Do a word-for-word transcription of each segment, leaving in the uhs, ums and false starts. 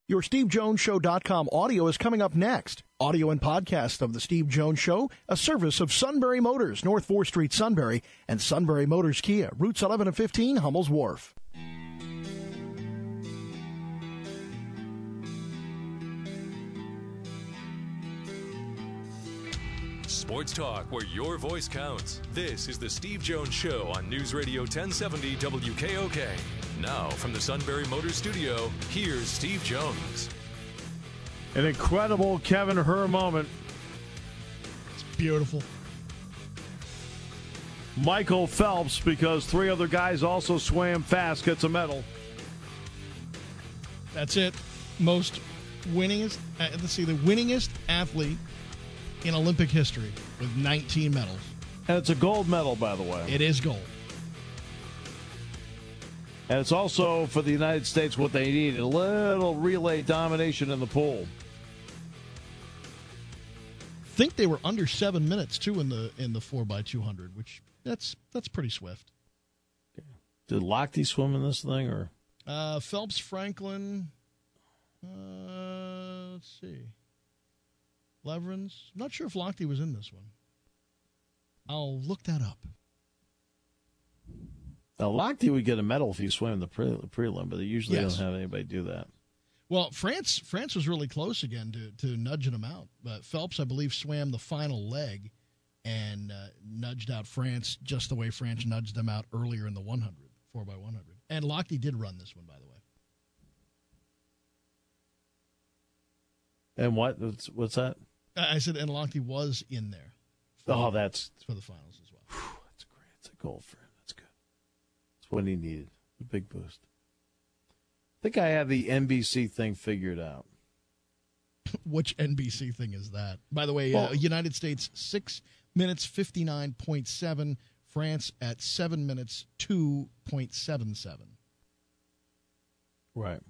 Your Steve Jones Show dot com audio is coming up next. Audio and podcast of The Steve Jones Show, a service of Sunbury Motors, North fourth Street, Sunbury, and Sunbury Motors Kia, routes eleven and fifteen, Hummel's Wharf. Sports talk where your voice counts. This is The Steve Jones Show on News Radio ten seventy W K O K. Now, from the Sunbury Motors studio, here's Steve Jones. An incredible Kevin Herr moment. It's beautiful. Michael Phelps, because three other guys also swam fast, gets a medal. That's it. Most winningest, uh, let's see, the winningest athlete in Olympic history with nineteen medals. And it's a gold medal, by the way. It is gold. And it's also, for the United States, what they need, a little relay domination in the pool. I think they were under seven minutes, too, in the in the four by two hundred, which that's that's pretty swift. Did Lochte swim in this thing? Or uh, Phelps, Franklin, uh, let's see. Leverins. I'm not sure if Lochte was in this one. I'll look that up. Now, Lochte would get a medal if he swam the pre- prelim, but they usually Yes. don't have anybody do that. Well, France France was really close again to, to nudging him out. But Phelps, I believe, swam the final leg and uh, nudged out France just the way France nudged them out earlier in the one hundred, four by one hundred. And Lochte did run this one, by the way. And what? What's, what's that? I said, and Lochte was in there. For, Oh, that's for the finals as well. whew, that's great. It's a goal for him. That's good. That's what he needed. A big boost. I think I have the N B C thing figured out. Which N B C thing is that? By the way, Well, uh, United States, six minutes, fifty-nine point seven. France at seven minutes, two point seven seven. Right.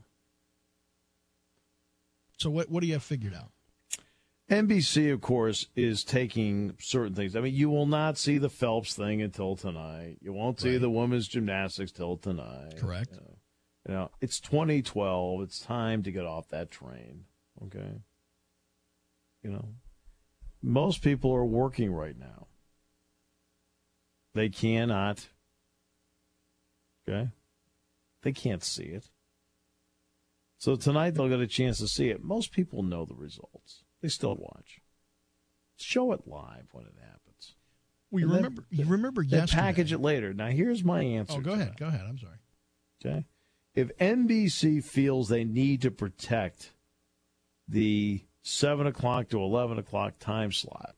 So what what do you have figured out? N B C, of course, is taking certain things. I mean, you will not see the Phelps thing until tonight. You won't see Right. the women's gymnastics till tonight. Correct. You know, you know, it's twenty twelve. It's time to get off that train. Okay. You know, most people are working right now. They cannot. Okay. They can't see it. So tonight they'll get a chance to see it. Most people know the results. They still watch. Show it live when it happens. Well, you And then- remember you remember Then yesterday. package it later. Now here's my answer. Oh, go to ahead. that, Go ahead. I'm sorry. Okay. If N B C feels they need to protect the seven o'clock to eleven o'clock time slot,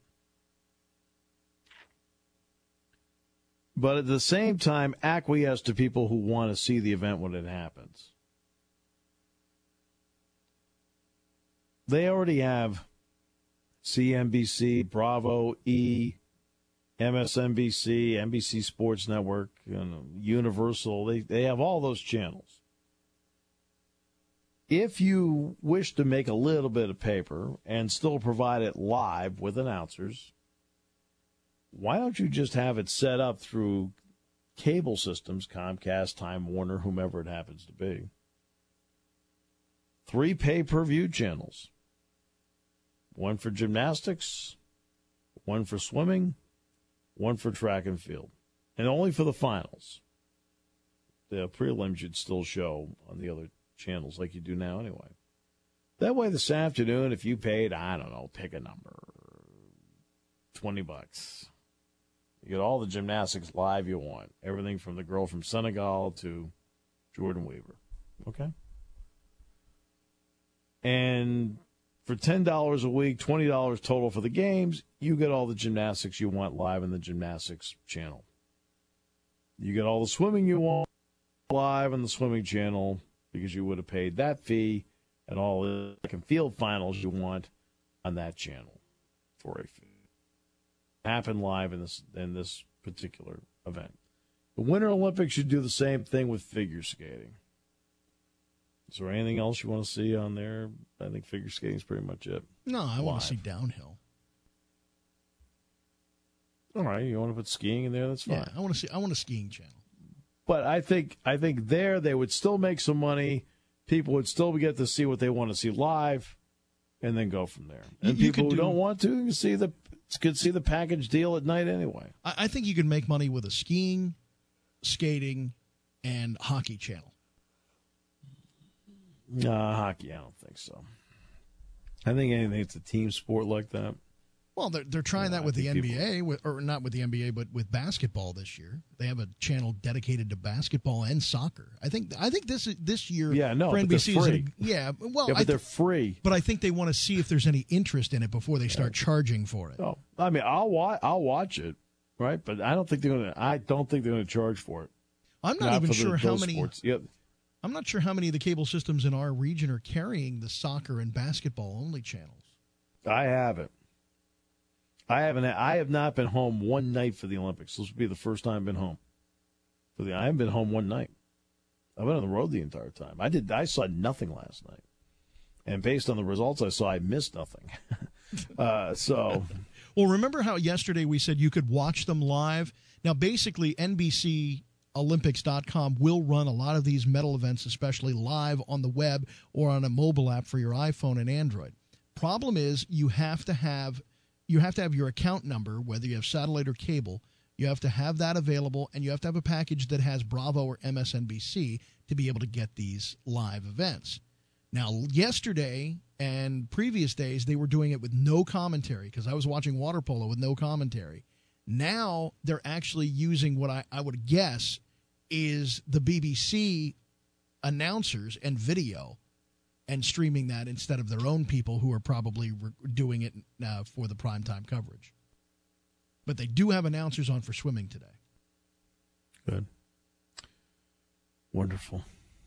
but at the same time acquiesce to people who want to see the event when it happens, they already have C N B C, Bravo, E, M S N B C, N B C Sports Network, you know, Universal. They they have all those channels. If you wish to make a little bit of paper and still provide it live with announcers, why don't you just have it set up through cable systems, Comcast, Time Warner, whomever it happens to be? Three pay-per-view channels. One for gymnastics, one for swimming, one for track and field. And only for the finals. The prelims should still show on the other channels like you do now anyway. That way this afternoon, if you paid, I don't know, pick a number, twenty bucks, you get all the gymnastics live you want. Everything from the girl from Senegal to Jordan Weaver. Okay? And for ten dollars a week, twenty dollars total for the games, you get all the gymnastics you want live in the gymnastics channel. You get all the swimming you want live in the swimming channel because you would have paid that fee, and all the track and field finals you want on that channel for a fee. Happen live in this in this particular event. The Winter Olympics should do the same thing with figure skating. Is there anything else you want to see on there? I think figure skating is pretty much it. No, I want Live. to see downhill. All right, you want to put skiing in there? That's fine. Yeah, I want to see. I want a skiing channel. But I think I think there they would still make some money people would still get to see what they want to see live, and then go from there. And You- you people could who do- don't want to can see the could see the package deal at night anyway. I, I think you can make money with a skiing, skating, and hockey channel. Nah, hockey, I don't think so. I think anything that's a team sport like that. Well, they're they're trying Yeah, that I with the think N B A, with, or not with the N B A, but with basketball this year. They have a channel dedicated to basketball and soccer. I think I think this this year Yeah, no, for but N B C they're is free. a, yeah. Well, Yeah, I but they're th- free. but I think they want to see if there's any interest in it before they start charging for it. Oh, I mean, I'll watch. I'll watch it, right? But I don't think they're gonna. I don't think they're gonna charge for it. I'm not, Not even for the- sure how those many. sports. Yep. I'm not sure how many of the cable systems in our region are carrying the soccer and basketball only channels. I haven't. I haven't. I have not been home one night for the Olympics. This will be the first time I've been home. For the, I haven't been home one night. I've been on the road the entire time. I did. I saw nothing last night, and based on the results I saw, I missed nothing. uh, so, Well, remember how yesterday we said you could watch them live? Now, basically, N B C Olympics dot com will run a lot of these medal events, especially live on the web or on a mobile app for your iPhone and Android. Problem is, you have to have you have to have your account number, whether you have satellite or cable. You have to have that available, and you have to have a package that has Bravo or M S N B C to be able to get these live events. Now, yesterday and previous days, they were doing it with no commentary because I was watching water polo with no commentary. Now they're actually using what I, I would guess is the B B C announcers and video and streaming that instead of their own people who are probably re- doing it uh, for the primetime coverage. But they do have announcers on for swimming today. good. Wonderful.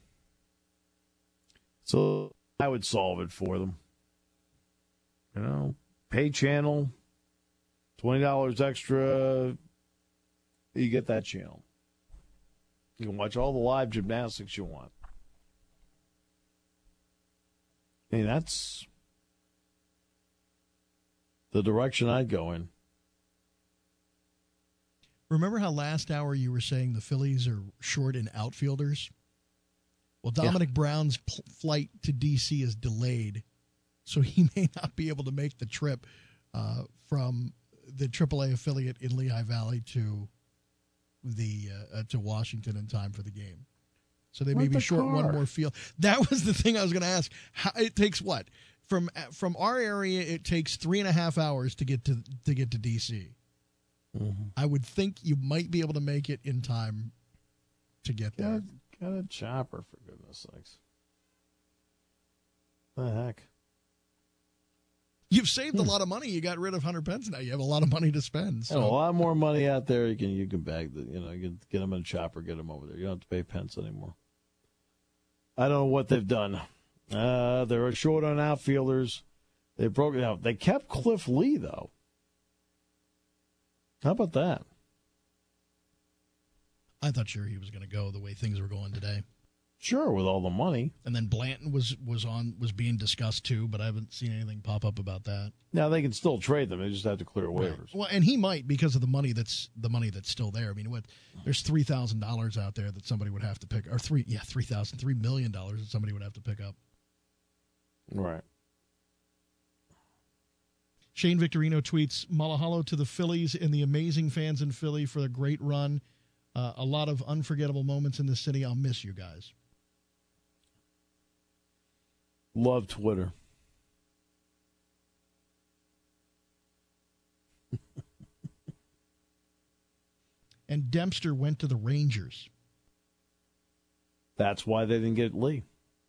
So I would solve it for them. You know, pay channel, twenty dollars extra. You get that channel. You can watch all the live gymnastics you want. I mean, that's the direction I'd go in. Remember how last hour you were saying the Phillies are short in outfielders? Well, Dominic yeah. Brown's pl- flight to D C is delayed, so he may not be able to make the trip uh, from the triple A affiliate in Lehigh Valley to the uh, uh, to Washington in time for the game. So they may What be the short car? one more field. That was the thing I was going to ask. How, it takes what from from our area? It takes three and a half hours to get to to get to D C. Mm-hmm. I would think you might be able to make it in time to get there. Got, got a chopper, for goodness sakes. The heck? You've saved a lot of money. You got rid of Hunter Pence now. You have a lot of money to spend. So. And a lot more money out there. You can you can bag the you know you can get them in a chopper, get them over there. You don't have to pay Pence anymore. I don't know what they've done. Uh, they're short on outfielders. They broke it out. They kept Cliff Lee though. How about that? I thought sure he was going to go the way things were going today. Sure, with all the money. And then Blanton was was on was being discussed too, but I haven't seen anything pop up about that. Now they can still trade them. They just have to clear waivers. Right. Well, and he might because of the money that's the money that's still there. I mean, what there's three thousand dollars out there that somebody would have to pick, or three yeah three thousand three million dollars that somebody would have to pick up. Right. Shane Victorino tweets, "Mahalo to the Phillies and the amazing fans in Philly for the great run. Uh, a lot of unforgettable moments in the city. I'll miss you guys." Love Twitter. And Dempster went to the Rangers. That's why they didn't get Lee.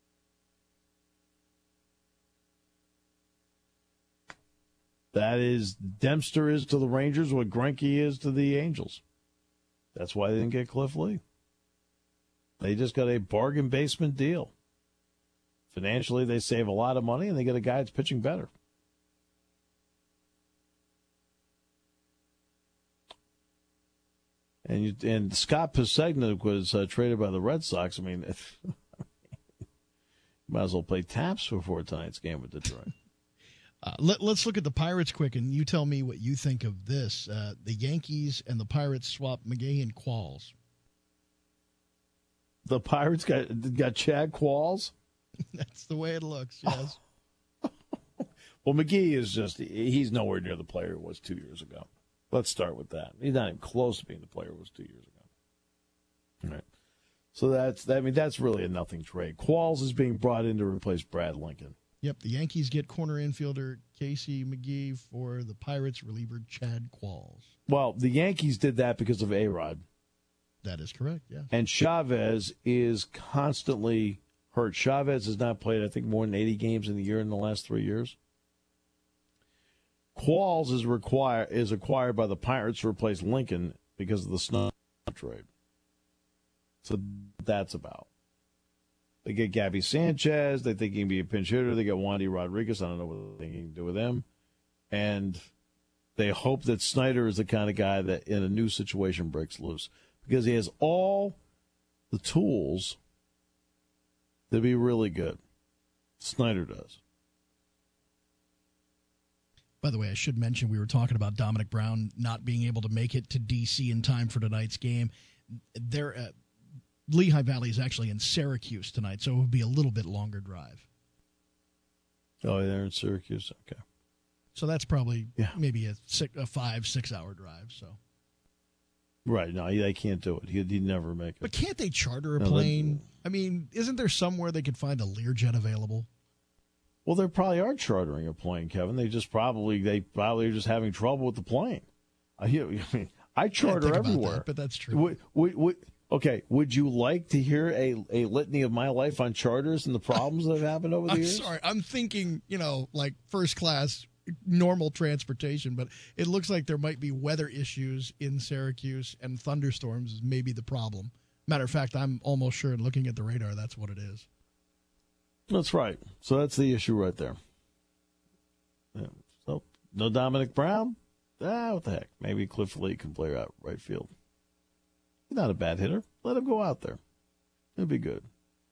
That is, Dempster is to the Rangers what Greinke is to the Angels. That's why they didn't get Cliff Lee. They just got a bargain basement deal. Financially, they save a lot of money, and they get a guy that's pitching better. And you, and Scott Pisegnik was uh, traded by the Red Sox. I mean, if, might as well play taps before tonight's game with Detroit. Uh, let, let's look at the Pirates quick, and you tell me what you think of this. Uh, the Yankees and the Pirates swap McGahee and Qualls. The Pirates got got Chad Qualls. That's the way it looks, yes. Well, McGee is just, he's nowhere near the player he was two years ago. Let's start with that. He's not even close to being the player he was two years ago. All right. So that's, I mean, that's really a nothing trade. Qualls is being brought in to replace Brad Lincoln. Yep, the Yankees get corner infielder Casey McGee for the Pirates reliever Chad Qualls. Well, the Yankees did that because of A-Rod. That is correct, yeah. And Chavez is constantly hurt. Chavez has not played, I think, more than eighty games in the year in the last three years. Qualls is require is acquired by the Pirates to replace Lincoln because of the Snow trade. So that's about. They get Gabby Sanchez. They think he can be a pinch hitter. They get Wandy Rodriguez. I don't know what they can do with them. And they hope that Snyder is the kind of guy that in a new situation breaks loose because he has all the tools to be really good. Snyder does. By the way, I should mention we were talking about Dominic Brown not being able to make it to D C in time for tonight's game. They're, uh, Lehigh Valley is actually in Syracuse tonight, so it would be a little bit longer drive. Oh, they're in Syracuse? Okay. So that's probably yeah. maybe a, six, a five, six-hour drive. So, Right. No, they can't do it. He'd, he'd never make it. But can't they charter a no, plane? I mean, isn't there somewhere they could find a Learjet available? Well, they probably are chartering a plane, Kevin. They just probably they probably are just having trouble with the plane. I, I mean, I charter I everywhere, that, but that's true. Would, would, would, okay, would you like to hear a, a litany of my life on charters and the problems that have happened over the I'm years? Sorry, I'm thinking, you know, like first class, normal transportation, but it looks like there might be weather issues in Syracuse, and thunderstorms is maybe the problem. Matter of fact, I'm almost sure, looking at the radar, that's what it is. That's right. So that's the issue right there. Yeah. So no Dominic Brown? Ah, what the heck? Maybe Cliff Lee can play out right field. He's not a bad hitter. Let him go out there. It'll be good.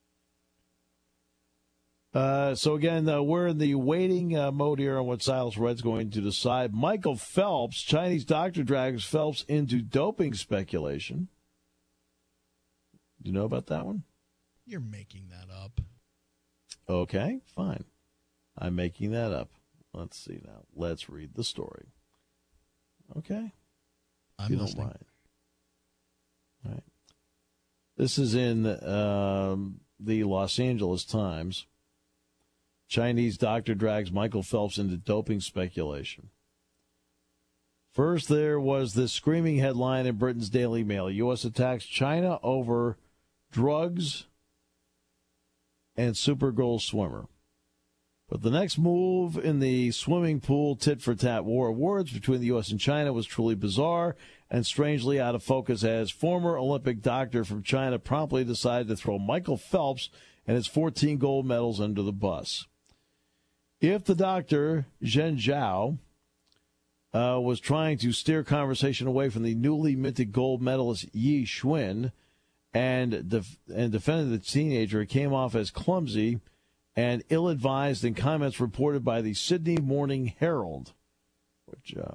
Uh, so, again, uh, we're in the waiting uh, mode here on what Silas Red's going to decide. Michael Phelps, Chinese doctor drags Phelps into doping speculation. Do you know about that one? You're making that up. Okay, fine. I'm making that up. Let's see now. Let's read the story. Okay. I'm if you listening. don't mind. All right. This is in um, the Los Angeles Times. Chinese doctor drags Michael Phelps into doping speculation. First, there was this screaming headline in Britain's Daily Mail. U S attacks China over drugs and Supergirl swimmer. But the next move in the swimming pool tit-for-tat war of words between the U S and China was truly bizarre and strangely out of focus as former Olympic doctor from China promptly decided to throw Michael Phelps and his fourteen gold medals under the bus. If the doctor, Zhen Zhao, uh, was trying to steer conversation away from the newly minted gold medalist Yi Xuan and, def- and defended the teenager, it came off as clumsy and ill-advised in comments reported by the Sydney Morning Herald, which uh,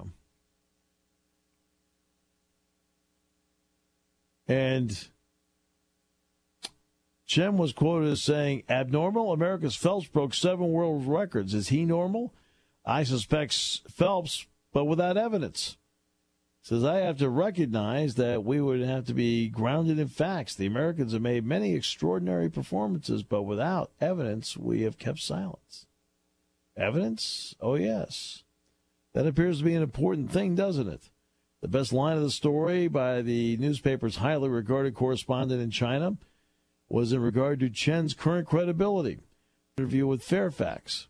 and Chen was quoted as saying, "Abnormal? America's Phelps broke seven world records. Is he normal? I suspect Phelps, but without evidence." Says, "I have to recognize that we would have to be grounded in facts. The Americans have made many extraordinary performances, but without evidence, we have kept silence." Evidence? Oh, yes. That appears to be an important thing, doesn't it? The best line of the story by the newspaper's highly regarded correspondent in China was in regard to Chen's current credibility. Interview with Fairfax.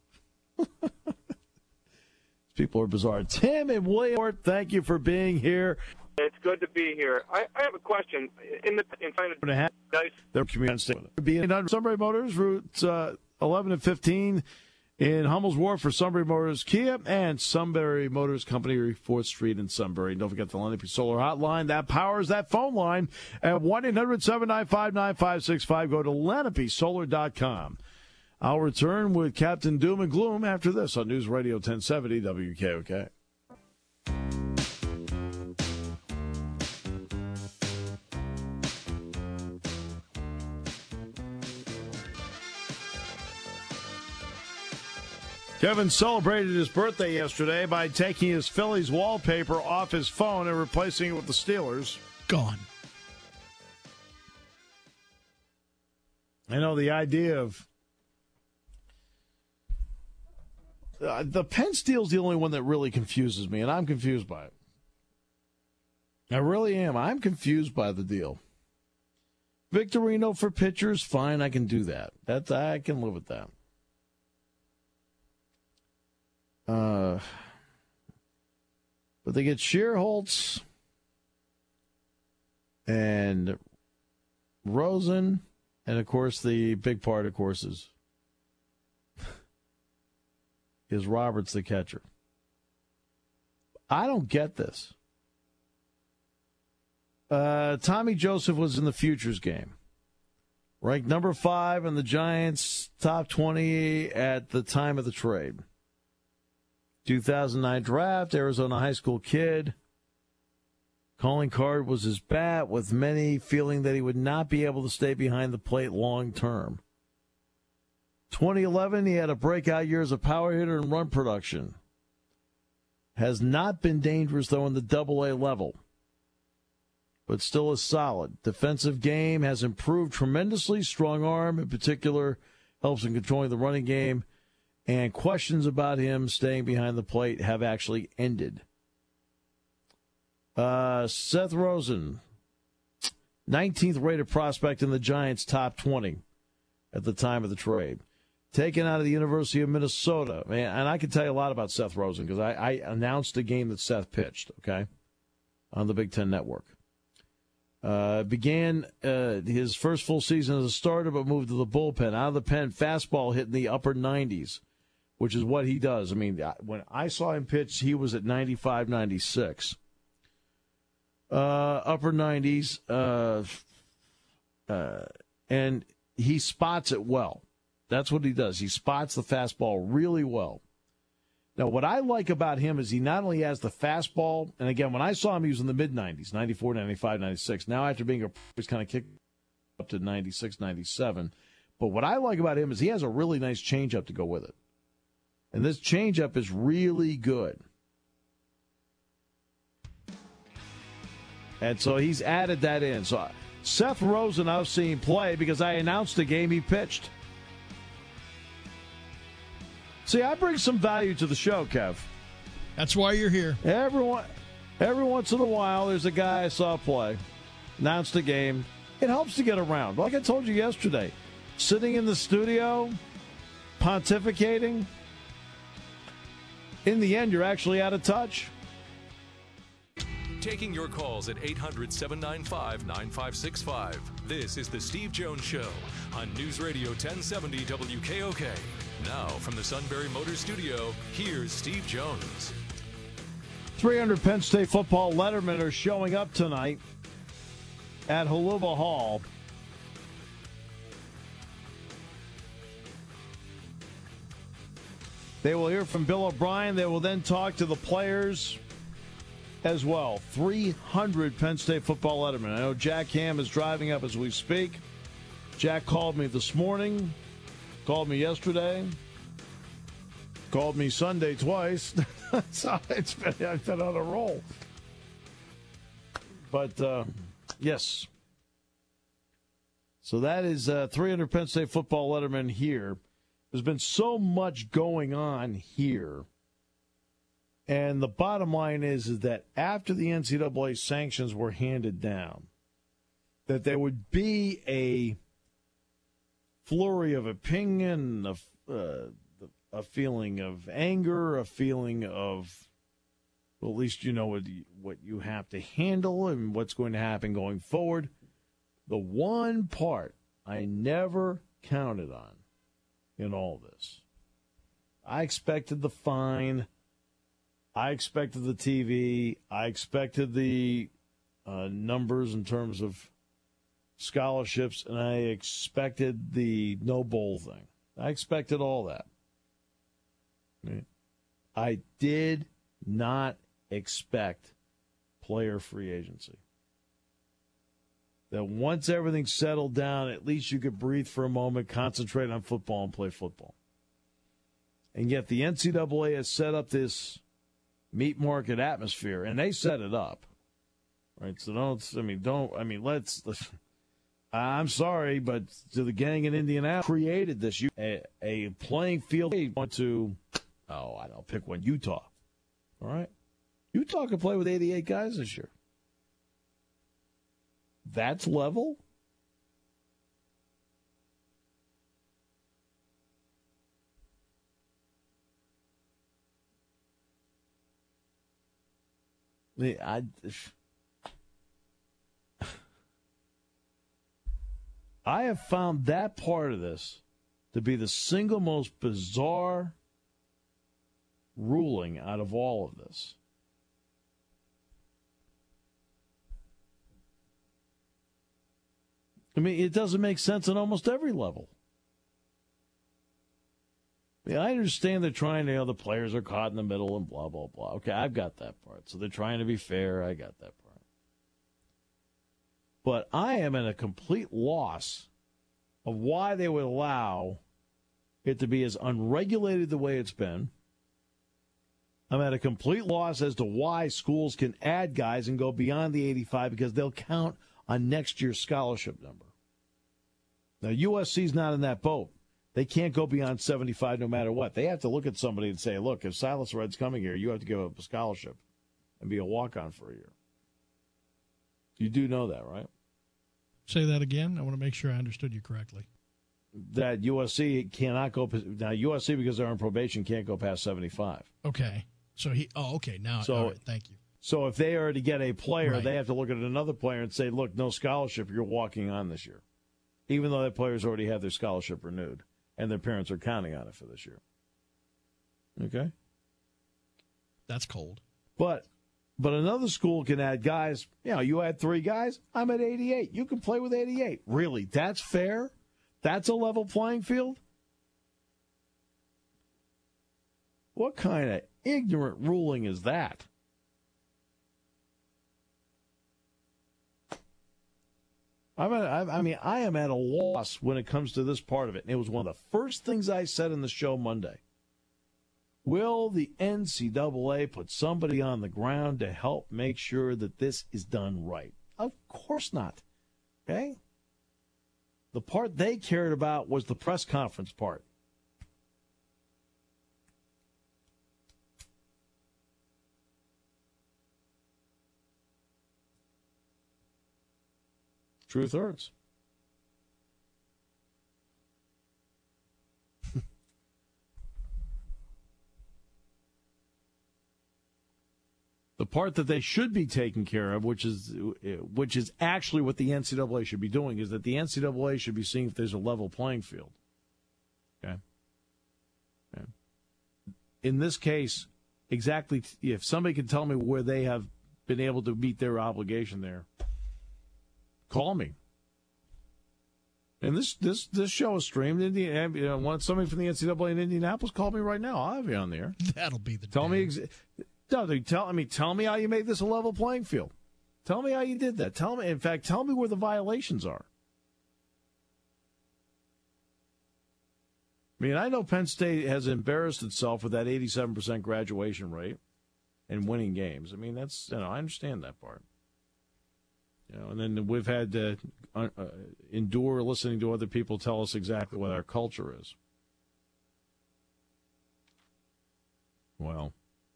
People are bizarre. Tim and William, thank you for being here. It's good to be here. I, I have a question. In the in China, nice. Their community being on Sunbury Motors, routes uh, eleven and fifteen in Hummel's Wharf for Sunbury Motors Kia and Sunbury Motors Company, fourth Street in Sunbury. And don't forget the Lenape Solar Hotline that powers that phone line at one eight hundred seven nine five nine five six five. Go to Lenape Solar dot com. I'll return with Captain Doom and Gloom after this on News Radio ten seventy W K O K. Kevin celebrated his birthday yesterday by taking his Phillies wallpaper off his phone and replacing it with the Steelers. Gone. I know the idea of uh, the Penn Steel's the only one that really confuses me, and I'm confused by it. I really am. I'm confused by the deal. Victorino for pitchers, fine, I can do that. That's I can live with that. Uh, but they get Shearholtz and Rosen, and of course the big part, of course, is is Roberts the catcher. I don't get this. Uh, Tommy Joseph was in the futures game, ranked number five in the Giants' top twenty at the time of the trade. two thousand nine draft, Arizona high school kid. Calling card was his bat, with many feeling that he would not be able to stay behind the plate long term. twenty eleven, he had a breakout year as a power hitter and run production. Has not been dangerous, though, in the double A level, but still is solid. Defensive game has improved tremendously. Strong arm, in particular, helps in controlling the running game. And questions about him staying behind the plate have actually ended. Uh, Seth Rosen, nineteenth rated prospect in the Giants' top twenty at the time of the trade. Taken out of the University of Minnesota. Man, and I can tell you a lot about Seth Rosen because I, I announced a game that Seth pitched, okay, on the Big Ten Network. Uh, began uh, his first full season as a starter, but moved to the bullpen. Out of the pen, fastball hit in the upper nineties, which is what he does. I mean, when I saw him pitch, he was at ninety-five, ninety-six. Uh, upper nineties, uh, uh, and he spots it well. That's what he does. He spots the fastball really well. Now, what I like about him is he not only has the fastball, and again, when I saw him, he was in the mid-nineties, ninety-four, ninety-five, ninety-six. Now, after being a he's kind of kicked up to ninety-six, ninety-seven. But what I like about him is he has a really nice changeup to go with it. And this changeup is really good. And so he's added that in. So Seth Rosen, I've seen play because I announced the game he pitched. See, I bring some value to the show, Kev. That's why you're here. Everyone, every once in a while, there's a guy I saw play, announced the game. It helps to get around. Like I told you yesterday, sitting in the studio, pontificating, in the end, you're actually out of touch. Taking your calls at eight hundred, seven nine five, nine five six five. This is the Steve Jones Show on News Radio ten seventy W K O K. Now, from the Sunbury Motors Studio, here's Steve Jones. three hundred Penn State football lettermen are showing up tonight at Holuba Hall. They will hear from Bill O'Brien. They will then talk to the players as well. three hundred Penn State football lettermen. I know Jack Ham is driving up as we speak. Jack called me this morning. Called me yesterday. Called me Sunday twice. So it's been, I've been on a roll. But, uh, yes. So that is uh, three hundred Penn State football lettermen here. There's been so much going on here. And the bottom line is, is that after the N C double A sanctions were handed down, that there would be a flurry of opinion, of uh, a feeling of anger, a feeling of, well, at least you know what you, what you have to handle and what's going to happen going forward. The one part I never counted on in all this, I expected the fine, I expected the T V, I expected the uh, numbers in terms of scholarships, and I expected the no bowl thing. I expected all that. I did not expect player free agency. That once everything settled down, at least you could breathe for a moment, concentrate on football, and play football. And yet the N C double A has set up this meat market atmosphere, and they set it up. Right? So don't, I mean, don't, I mean, let's, let's I'm sorry, but to the gang in Indianapolis created this, you, a, a playing field. They want to, oh, I don't pick one, Utah. All right? Utah can play with eighty-eight guys this year. That's level? I, I have found that part of this to be the single most bizarre ruling out of all of this. I mean, it doesn't make sense on almost every level. I mean, I understand they're trying to, you know, the players are caught in the middle and blah, blah, blah. Okay, I've got that part. So they're trying to be fair. I got that part. But I am at a complete loss of why they would allow it to be as unregulated the way it's been. I'm at a complete loss as to why schools can add guys and go beyond the eighty-five because they'll count on next year's scholarship number. Now, U S C's not in that boat. They can't go beyond seventy-five no matter what. They have to look at somebody and say, look, if Silas Red's coming here, you have to give up a scholarship and be a walk-on for a year. You do know that, right? Say that again. I want to make sure I understood you correctly. That U S C cannot go – now, U S C, because they're on probation, can't go past seventy-five. Okay. So he – oh, okay. Now, so, all right, thank you. So if they are to get a player, right. they have to look at another player and say, look, no scholarship, you're walking on this year, even though that player's already had their scholarship renewed and their parents are counting on it for this year. Okay? That's cold. But but another school can add guys. You know, you add three guys, I'm at eighty-eight. You can play with eighty-eight. Really? That's fair? That's a level playing field? What kind of ignorant ruling is that? I'm at, I mean, I am at a loss when it comes to this part of it. And it was one of the first things I said in the show Monday. Will the N C double A put somebody on the ground to help make sure that this is done right? Of course not. Okay? The part they cared about was the press conference part. Truth hurts. The part that they should be taking care of, which is which is actually what the N C double A should be doing, is that the N C double A should be seeing if there's a level playing field. Okay? Okay. In this case, exactly, if somebody can tell me where they have been able to meet their obligation there, call me. And this this this show is streamed. Indiana, you know, want somebody from the N C double A in Indianapolis? Call me right now. I'll have you on the air. That'll be the tell day. me. Ex- no, they tell I mean, tell me how you made this a level playing field. Tell me how you did that. Tell me. In fact, tell me where the violations are. I mean, I know Penn State has embarrassed itself with that eighty-seven percent graduation rate and winning games. I mean, that's, you know, I understand that part. You know, and then we've had to uh, uh, endure listening to other people tell us exactly what our culture is. Well,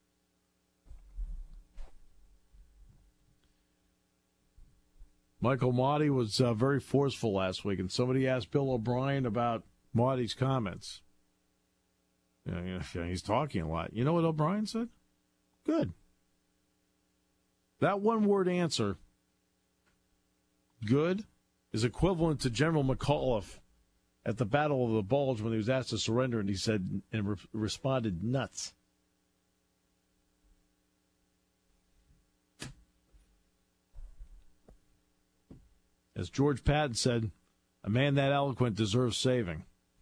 Michael Mahdi was uh, very forceful last week, and somebody asked Bill O'Brien about Mahdi's comments. You know, you know, he's talking a lot. You know what O'Brien said? Good. That one-word answer, good, is equivalent to General McAuliffe at the Battle of the Bulge when he was asked to surrender, and he said and re- responded, nuts. As George Patton said, a man that eloquent deserves saving.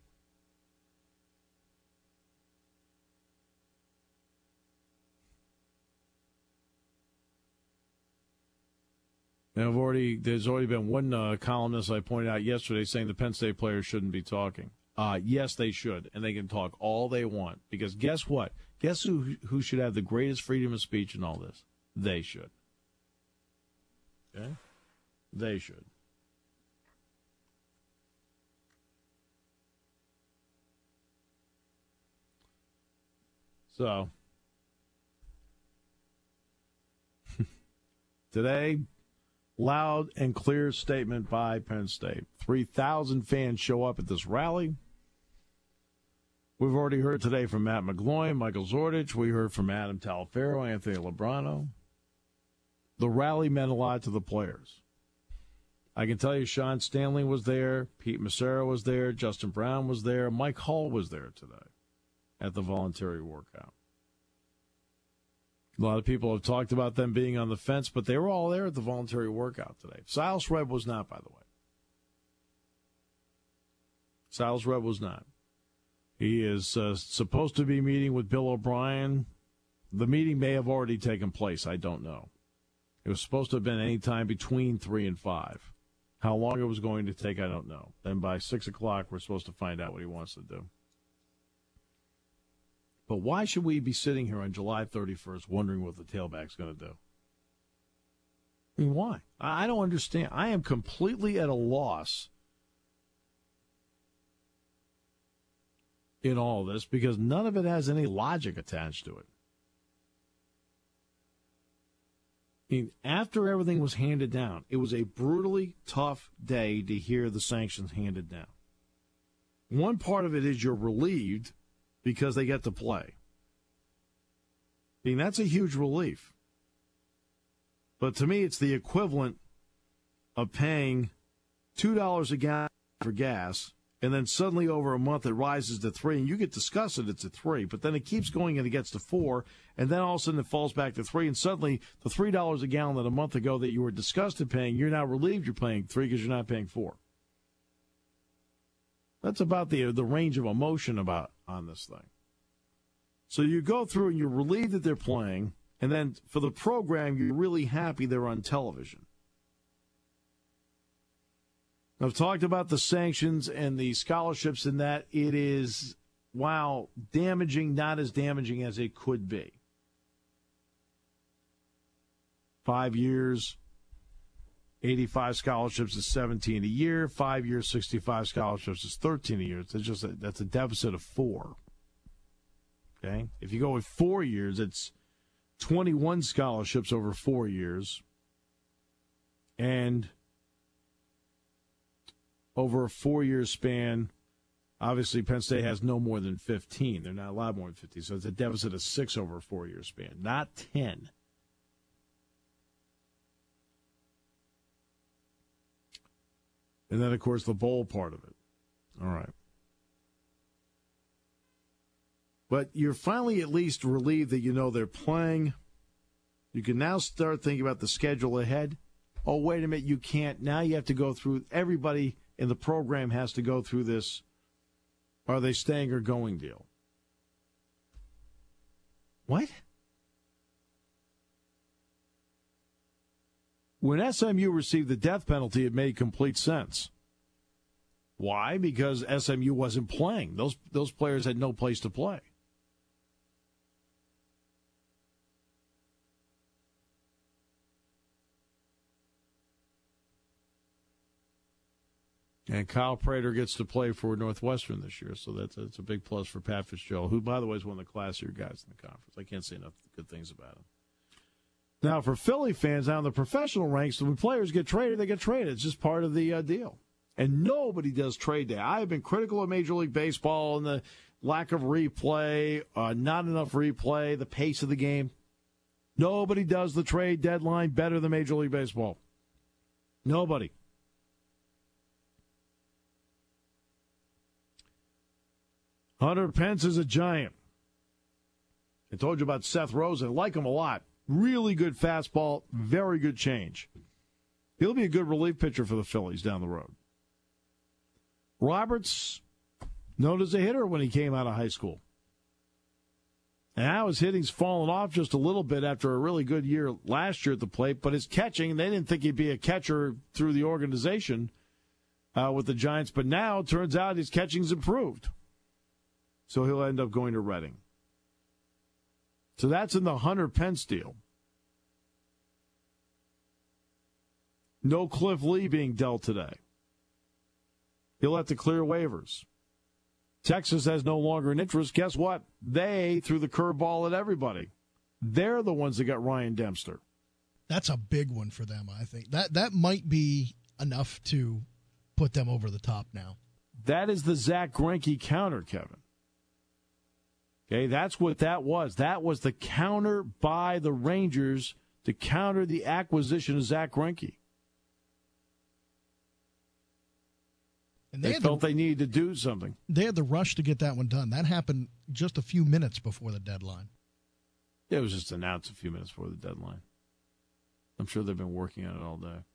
And I've already, there's already been one uh, columnist I pointed out yesterday saying the Penn State players shouldn't be talking. Uh, yes, they should, and they can talk all they want. Because guess what? Guess who who should have the greatest freedom of speech in all this? They should. Okay? They should. So, today, loud and clear statement by Penn State. three thousand fans show up at this rally. We've already heard today from Matt McGloin, Michael Zordich. We heard from Adam Talaferro, Anthony Lebrano. The rally meant a lot to the players. I can tell you Sean Stanley was there, Pete Massaro was there, Justin Brown was there, Mike Hall was there today at the voluntary workout. A lot of people have talked about them being on the fence, but they were all there at the voluntary workout today. Silas Webb was not, by the way. Silas Webb was not. He is uh, supposed to be meeting with Bill O'Brien. The meeting may have already taken place. I don't know. It was supposed to have been any time between three and five. How long it was going to take, I don't know. Then by six o'clock, we're supposed to find out what he wants to do. But why should we be sitting here on July thirty-first wondering what the tailback's going to do? I mean, why? I don't understand. I am completely at a loss in all this because none of it has any logic attached to it. I mean, after everything was handed down, it was a brutally tough day to hear the sanctions handed down. One part of it is you're relieved because they get to play. I mean, that's a huge relief. But to me, it's the equivalent of paying two dollars a gallon for gas, and then suddenly over a month it rises to three, and you get disgusted it's at three, but then it keeps going and it gets to four, and then all of a sudden it falls back to three, and suddenly the three dollars a gallon that a month ago that you were disgusted paying, you're now relieved you're paying three because you're not paying four. That's about the the range of emotion about on this thing. So you go through and you're relieved that they're playing, and then for the program, you're really happy they're on television. I've talked about the sanctions and the scholarships and that it is, wow, damaging, not as damaging as it could be. Five years, eighty-five scholarships is seventeen a year. Five years, sixty-five scholarships is thirteen a year. It's just a, that's a deficit of four. Okay, if you go with four years, it's twenty-one scholarships over four years, and over a four-year span, obviously Penn State has no more than fifteen. They're not allowed more than fifteen, so it's a deficit of six over a four-year span, not ten. And then, of course, the bowl part of it. All right. But you're finally at least relieved that you know they're playing. You can now start thinking about the schedule ahead. Oh, wait a minute, you can't. Now you have to go through, everybody in the program has to go through this are they staying or going deal. What? When S M U received the death penalty, it made complete sense. Why? Because S M U wasn't playing. Those those players had no place to play. And Kyle Prater gets to play for Northwestern this year, so that's, that's a big plus for Pat Fitzgerald, who, by the way, is one of the classier guys in the conference. I can't say enough good things about him. Now, for Philly fans, now in the professional ranks, when players get traded, they get traded. It's just part of the uh, deal. And nobody does trade day. I have been critical of Major League Baseball and the lack of replay, uh, not enough replay, the pace of the game. Nobody does the trade deadline better than Major League Baseball. Nobody. Hunter Pence is a giant. I told you about Seth Rosen. I like him a lot. Really good fastball, very good change. He'll be a good relief pitcher for the Phillies down the road. Roberts, known as a hitter when he came out of high school. And now his hitting's fallen off just a little bit after a really good year last year at the plate, but his catching, they didn't think he'd be a catcher through the organization. uh, with the Giants. But now it turns out his catching's improved. So he'll end up going to Reading. So that's in the Hunter Pence deal. No Cliff Lee being dealt today. He'll have to clear waivers. Texas has no longer an interest. Guess what? They threw the curveball at everybody. They're the ones that got Ryan Dempster. That's a big one for them, I think. That that might be enough to put them over the top now. That is the Zach Greinke counter, Kevin. Okay, that's what that was. That was the counter by the Rangers to counter the acquisition of Zach Greinke. And they they felt the, they needed to do something. They had the rush to get that one done. That happened just a few minutes before the deadline. Yeah, it was just announced a few minutes before the deadline. I'm sure they've been working on it all day.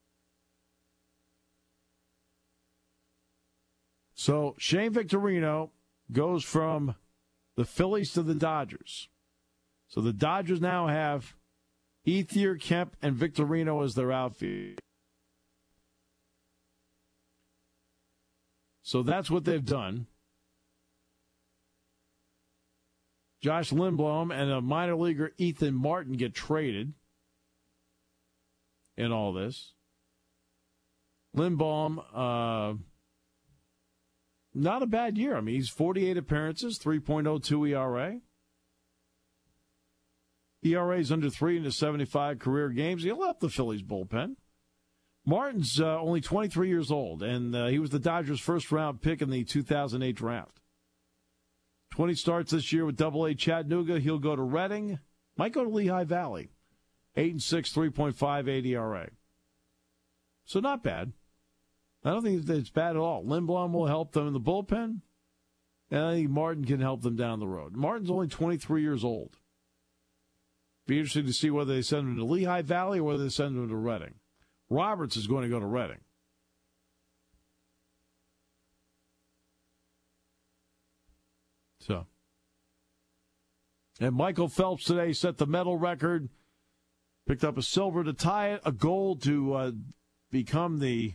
So Shane Victorino goes from the Phillies to the Dodgers. So the Dodgers now have Ethier, Kemp, and Victorino as their outfield. So that's what they've done. Josh Lindblom and a minor leaguer, Ethan Martin, get traded in all this. Lindblom, uh, not a bad year. I mean, he's forty-eight appearances, three point oh two E R A. E R A is under three in his seventy-five career games. He left the Phillies bullpen. Martin's uh, only twenty-three years old, and uh, he was the Dodgers' first-round pick in the two thousand eight draft. twenty starts this year with Double A Chattanooga. He'll go to Reading. Might go to Lehigh Valley. eight and six, three point five eight E R A. So not bad. I don't think it's bad at all. Lindblom will help them in the bullpen, and I think Martin can help them down the road. Martin's only twenty-three years old. Be interesting to see whether they send him to Lehigh Valley or whether they send him to Reading. Roberts is going to go to Reading. So, and Michael Phelps today set the medal record, picked up a silver to tie it, a gold to uh, become the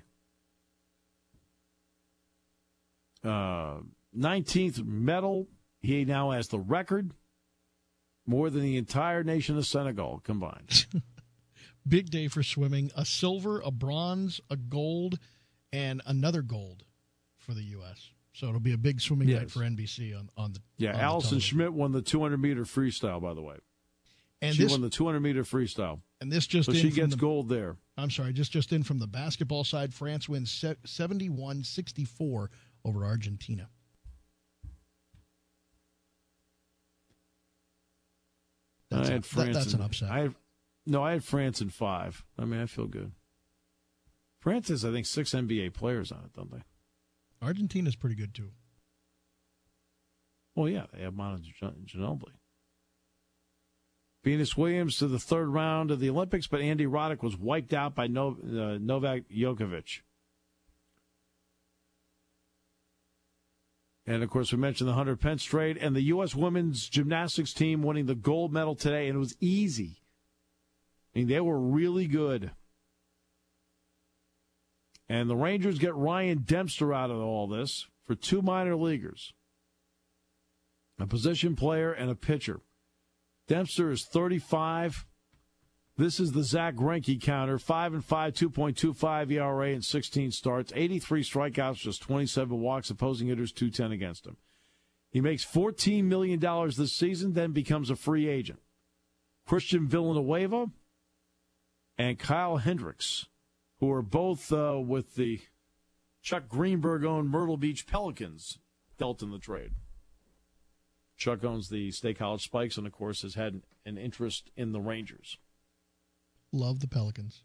uh, nineteenth medal. He now has the record, more than the entire nation of Senegal combined. Big day for swimming. A silver, a bronze, a gold, and another gold for the U S So it'll be a big swimming yes. night for N B C on, on the Yeah, on Allison the Schmidt won the two hundred meter freestyle, by the way. And she this, won the two hundred meter freestyle. And this just so in she from gets the, gold there. I'm sorry, just, just in from the basketball side, France wins seventy-one sixty-four over Argentina. That's, I had a, France that, that's in, an upset. I have, no, I had France in five. I mean, I feel good. France has, I think, six N B A players on it, don't they? Argentina's pretty good, too. Well, yeah, they have Manu Ginobili. Venus Williams to the third round of the Olympics, but Andy Roddick was wiped out by no, uh, Novak Djokovic. And, of course, we mentioned the Hunter Pence trade and the U S women's gymnastics team winning the gold medal today, and it was easy. I mean, they were really good. And the Rangers get Ryan Dempster out of all this for two minor leaguers, a position player and a pitcher. Dempster is thirty-five. This is the Zach Greinke counter, five and five, two point two five E R A in sixteen starts, eighty-three strikeouts, just twenty-seven walks, opposing hitters two ten against him. He makes fourteen million dollars this season, then becomes a free agent. Christian Villanueva and Kyle Hendricks, who are both uh, with the Chuck Greenberg-owned Myrtle Beach Pelicans, dealt in the trade. Chuck owns the State College Spikes and, of course, has had an interest in the Rangers. Love the Pelicans.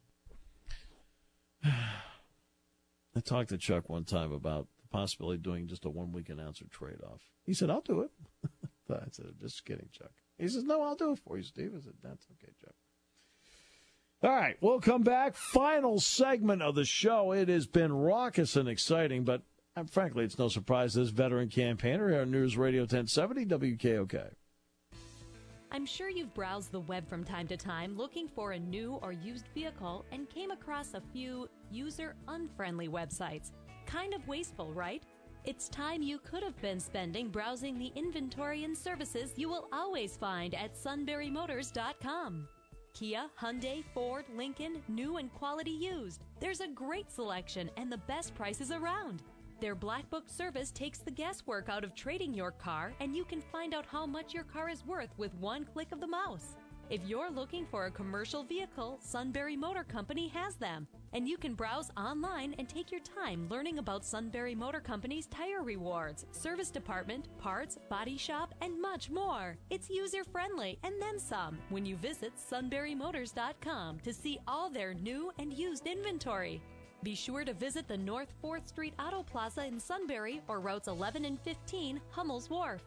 I talked to Chuck one time about the possibility of doing just a one-week announcer trade-off. He said, I'll do it. I said, just kidding, Chuck. He says, no, I'll do it for you, Steve. I said, that's okay, Chuck. All right, we'll come back. Final segment of the show. It has been raucous and exciting, but uh, frankly, it's no surprise this veteran campaigner here on News Radio ten seventy W K O K. I'm sure you've browsed the web from time to time looking for a new or used vehicle and came across a few user-unfriendly websites. Kind of wasteful, right? It's time you could have been spending browsing the inventory and services you will always find at sunbury motors dot com. Kia, Hyundai, Ford, Lincoln, new and quality used. There's a great selection and the best prices around. Their Black Book service takes the guesswork out of trading your car, and you can find out how much your car is worth with one click of the mouse. If you're looking for a commercial vehicle, Sunbury Motor Company has them. And you can browse online and take your time learning about Sunbury Motor Company's tire rewards, service department, parts, body shop, and much more. It's user-friendly and then some when you visit sunbury motors dot com to see all their new and used inventory. Be sure to visit the North fourth Street Auto Plaza in Sunbury or routes eleven and fifteen, Hummel's Wharf.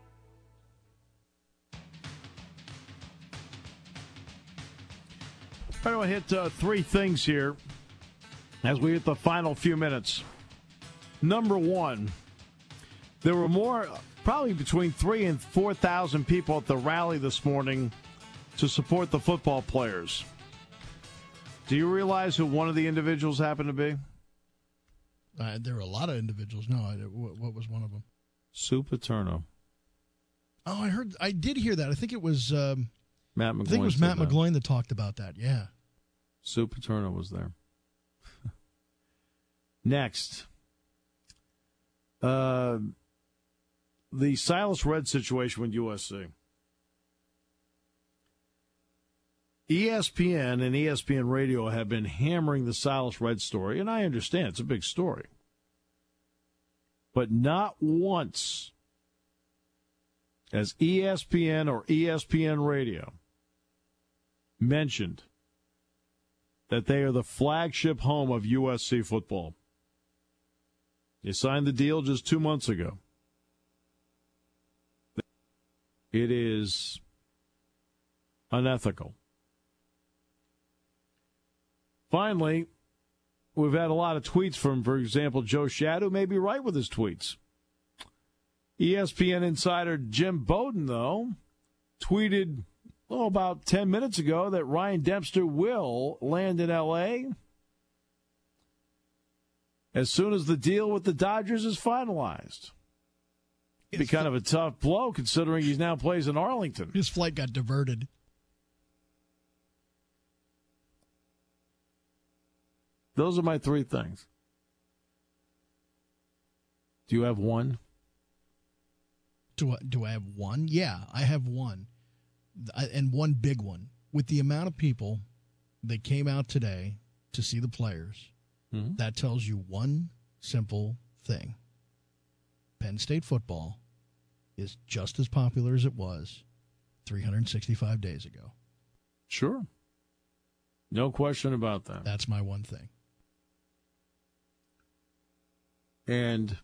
I want to hit uh, three things here as we hit the final few minutes. Number one, there were more, probably between three and four thousand people at the rally this morning to support the football players. Do you realize who one of the individuals happened to be? Uh, there were a lot of individuals. No, I, what, what was one of them? Sue Paterno. Oh, I heard. I did hear that. I think it was um, Matt McGloin. I think it was Matt McGloin that talked about that. Yeah. Sue Paterno was there. Next, uh, the Silas Redd situation with U S C. E S P N and E S P N Radio have been hammering the Silas Redd story, and I understand it's a big story. But not once has E S P N or E S P N Radio mentioned that they are the flagship home of U S C football. They signed the deal just two months ago. It is unethical. Finally, we've had a lot of tweets from, for example, Joe Schad, who may be right with his tweets. E S P N insider Jim Bowden, though, tweeted oh, about ten minutes ago that Ryan Dempster will land in L A as soon as the deal with the Dodgers is finalized. It'd be kind of a tough blow considering he now plays in Arlington. His flight got diverted. Those are my three things. Do you have one? Do I, do I have one? Yeah, I have one. And one big one. With the amount of people that came out today to see the players, mm-hmm. that tells you one simple thing. Penn State football is just as popular as it was three hundred sixty-five days ago. Sure. No question about that. That's my one thing. And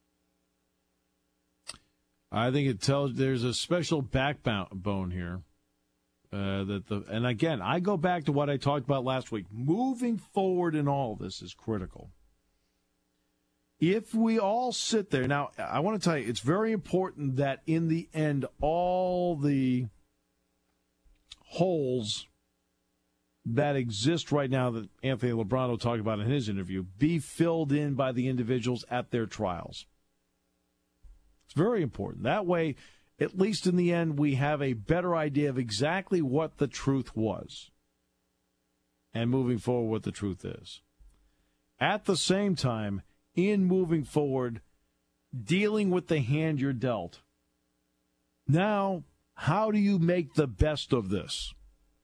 I think it tells there's a special backbone here. Uh, that the and again, I go back to what I talked about last week. Moving forward in all of this is critical. If we all sit there now, I want to tell you, it's very important that in the end, all the holes that exist right now that Anthony Lebrano talked about in his interview be filled in by the individuals at their trials. It's very important. That way, at least in the end, we have a better idea of exactly what the truth was and moving forward what the truth is. At the same time, in moving forward, dealing with the hand you're dealt. Now, how do you make the best of this?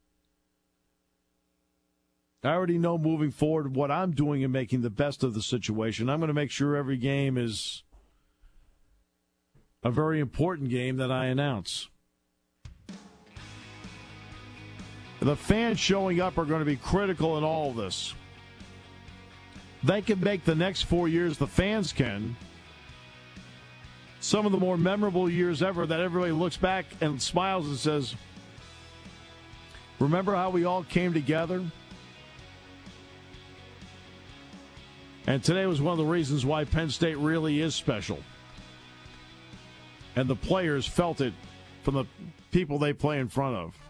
I already know moving forward what I'm doing in making the best of the situation. I'm going to make sure every game is a very important game that I announce. The fans showing up are going to be critical in all of this. They can make the next four years, the fans can, some of the more memorable years ever that everybody looks back and smiles and says, remember how we all came together? And today was one of the reasons why Penn State really is special. And the players felt it from the people they play in front of.